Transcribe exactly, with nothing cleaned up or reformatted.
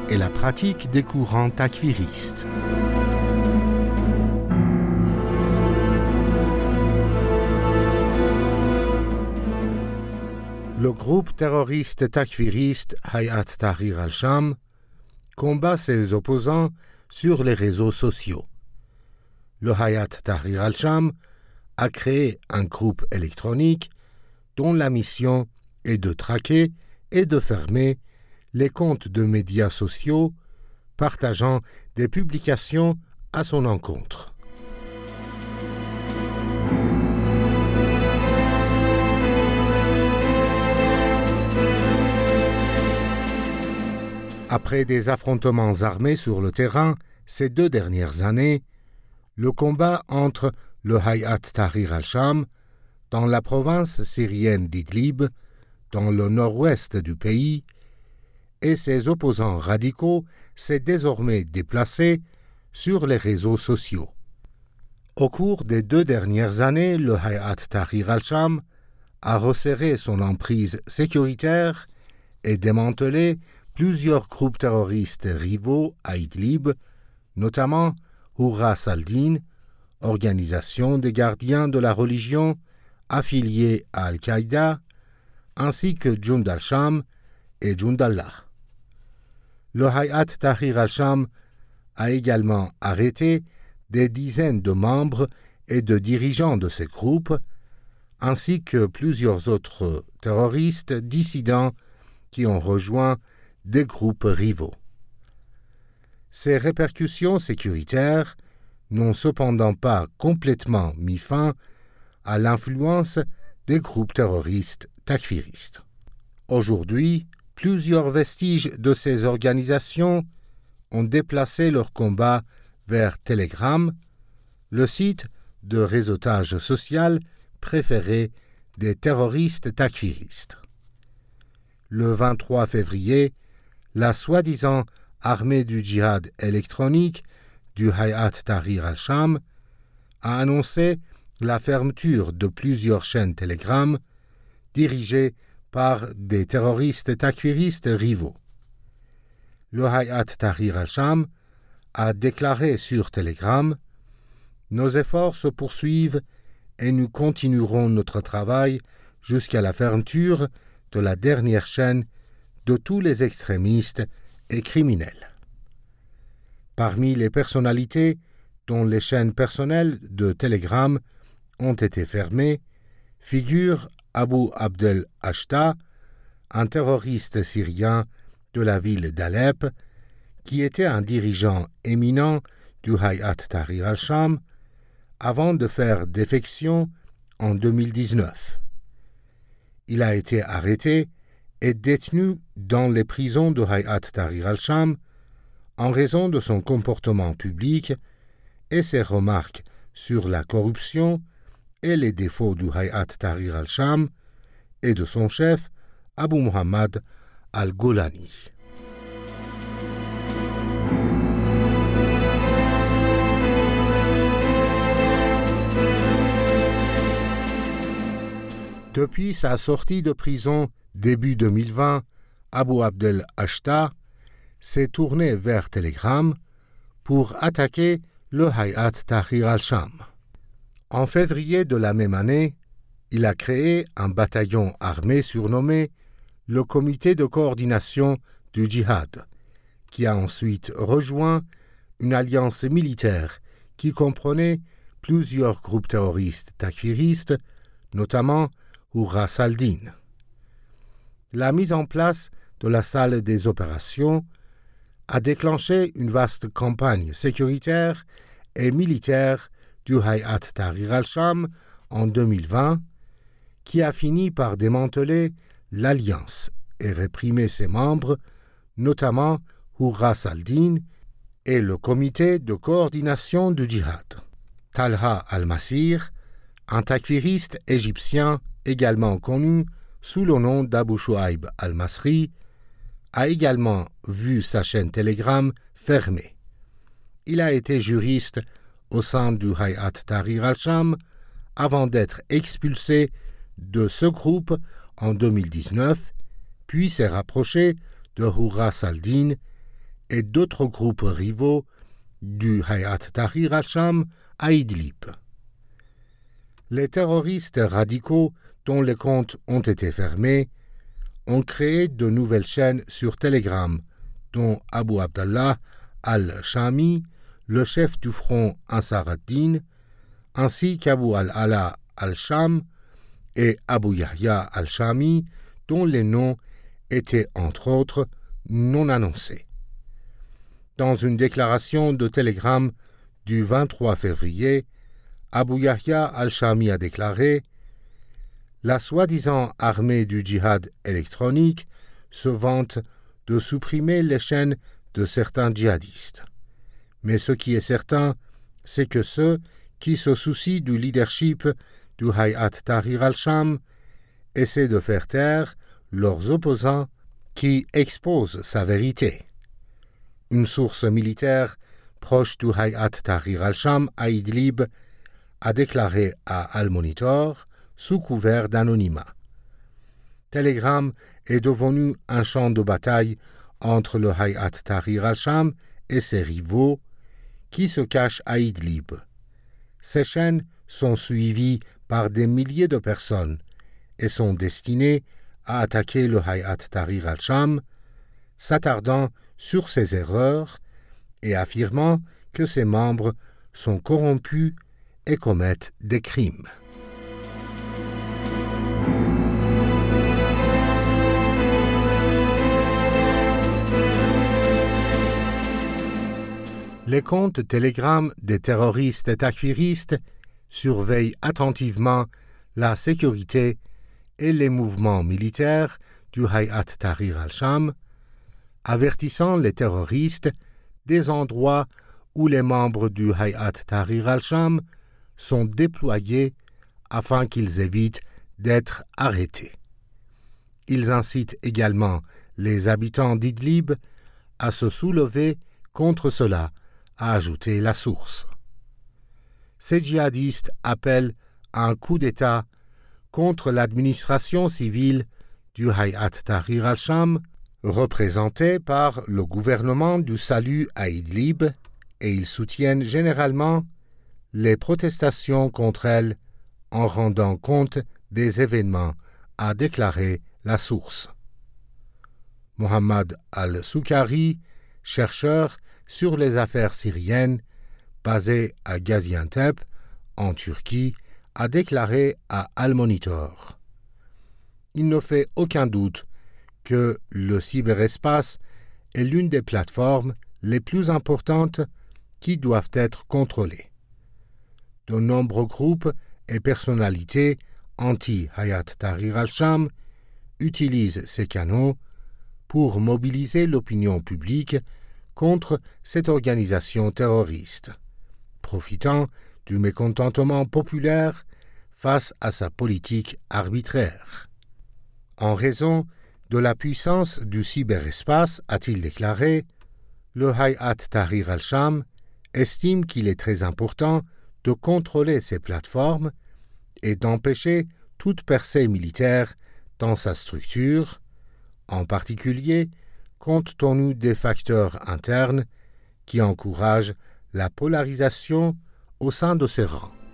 et la pratique des courants takfiristes. Le groupe terroriste takfiriste Hayat Tahrir al-Sham combat ses opposants sur les réseaux sociaux. Le Hayat Tahrir al-Sham a créé un groupe électronique dont la mission est de traquer et de fermer les comptes de médias sociaux partageant des publications à son encontre. Après des affrontements armés sur le terrain ces deux dernières années, le combat entre le Hayat Tahrir al-Sham dans la province syrienne d'Idlib, dans le nord-ouest du pays, et ses opposants radicaux s'est désormais déplacé sur les réseaux sociaux. Au cours des deux dernières années, le Hayat Tahrir al-Sham a resserré son emprise sécuritaire et démantelé plusieurs groupes terroristes rivaux à Idlib, notamment Hurras al-Din, organisation des gardiens de la religion affiliée à Al-Qaïda, ainsi que Jund al-Sham et Jund Allah. Le Hayat Tahrir al-Sham a également arrêté des dizaines de membres et de dirigeants de ces groupes, ainsi que plusieurs autres terroristes dissidents qui ont rejoint des groupes rivaux. Ces répercussions sécuritaires n'ont cependant pas complètement mis fin à l'influence des groupes terroristes takfiristes. Aujourd'hui, plusieurs vestiges de ces organisations ont déplacé leur combat vers Telegram, le site de réseautage social préféré des terroristes takfiristes. Le vingt-trois février, la soi-disant armée du djihad électronique du Hayat Tahrir al-Sham a annoncé la fermeture de plusieurs chaînes Telegram dirigées par des terroristes takfiristes rivaux. Le Hayat Tahrir al-Sham a déclaré sur Telegram « Nos efforts se poursuivent et nous continuerons notre travail jusqu'à la fermeture de la dernière chaîne de tous les extrémistes et criminels. » Parmi les personnalités dont les chaînes personnelles de Telegram ont été fermées, figure Abu Abdel Ashta, un terroriste syrien de la ville d'Alep, qui était un dirigeant éminent du Hayat Tahrir al-Sham avant de faire défection en deux mille dix-neuf. Il a été arrêté et détenu dans les prisons de Hayat Tahrir al-Sham en raison de son comportement public et ses remarques sur la corruption et les défauts du Hayat Tahrir al-Sham et de son chef Abu Muhammad al-Golani. Depuis sa sortie de prison début deux mille vingt, Abu Abdel Ashta s'est tourné vers Telegram pour attaquer le Hayat Tahrir al-Sham. En février de la même année, il a créé un bataillon armé surnommé le Comité de coordination du djihad, qui a ensuite rejoint une alliance militaire qui comprenait plusieurs groupes terroristes takfiristes, notamment Hurras al-Din. La mise en place de la salle des opérations a déclenché une vaste campagne sécuritaire et militaire du Hayat Tahrir al-Sham en deux mille vingt, qui a fini par démanteler l'alliance et réprimer ses membres, notamment Hurras al-Din et le comité de coordination du djihad. Talha al-Masir, un takfiriste égyptien également connu sous le nom d'Abu Shuaib al-Masri, a également vu sa chaîne Telegram fermée. Il a été juriste au sein du Hayat Tahrir al-Sham avant d'être expulsé de ce groupe en deux mille dix-neuf, puis s'est rapproché de Hurras al-Din et d'autres groupes rivaux du Hayat Tahrir al-Sham à Idlib. Les terroristes radicaux dont les comptes ont été fermés ont créé de nouvelles chaînes sur Telegram, dont Abu Abdallah al-Shami, le chef du front Ansar ad-Din, ainsi qu'Abu al-Ala al-Sham et Abu Yahya al-Shami, dont les noms étaient entre autres non annoncés. Dans une déclaration de Telegram du vingt-trois février, Abu Yahya al-Shami a déclaré « La soi-disant armée du djihad électronique se vante de supprimer les chaînes de certains djihadistes. Mais ce qui est certain, c'est que ceux qui se soucient du leadership du Hayat Tahrir al-Sham essaient de faire taire leurs opposants qui exposent sa vérité. » Une source militaire proche du Hayat Tahrir al-Sham à Idlib a déclaré à Al-Monitor sous couvert d'anonymat. Telegram est devenu un champ de bataille entre le Hayat Tahrir al-Sham et ses rivaux qui se cachent à Idlib. Ces chaînes sont suivies par des milliers de personnes et sont destinées à attaquer le Hayat Tahrir al-Sham, s'attardant sur ses erreurs et affirmant que ses membres sont corrompus et commettent des crimes. Les comptes Telegram des terroristes et takfiristes surveillent attentivement la sécurité et les mouvements militaires du Hayat Tahrir al-Sham, avertissant les terroristes des endroits où les membres du Hayat Tahrir al-Sham sont déployés afin qu'ils évitent d'être arrêtés. Ils incitent également les habitants d'Idlib à se soulever contre cela, a ajouté la source. Ces djihadistes appellent à un coup d'État contre l'administration civile du Hayat Tahrir al-Sham, représentée par le gouvernement du salut à Idlib, et ils soutiennent généralement les protestations contre elle en rendant compte des événements, a déclaré la source. Mohammad al-Soukari, chercheur sur les affaires syriennes, basé à Gaziantep, en Turquie, a déclaré à Al-Monitor. Il ne fait aucun doute que le cyberespace est l'une des plateformes les plus importantes qui doivent être contrôlées. De nombreux groupes et personnalités anti-Hayat Tahrir al-Sham utilisent ces canaux pour mobiliser l'opinion publique contre cette organisation terroriste, profitant du mécontentement populaire face à sa politique arbitraire. En raison de la puissance du cyberespace, a-t-il déclaré, le Hayat Tahrir al-Sham estime qu'il est très important de contrôler ces plateformes et d'empêcher toute percée militaire dans sa structure, en particulier compte tenu des facteurs internes qui encouragent la polarisation au sein de ses rangs.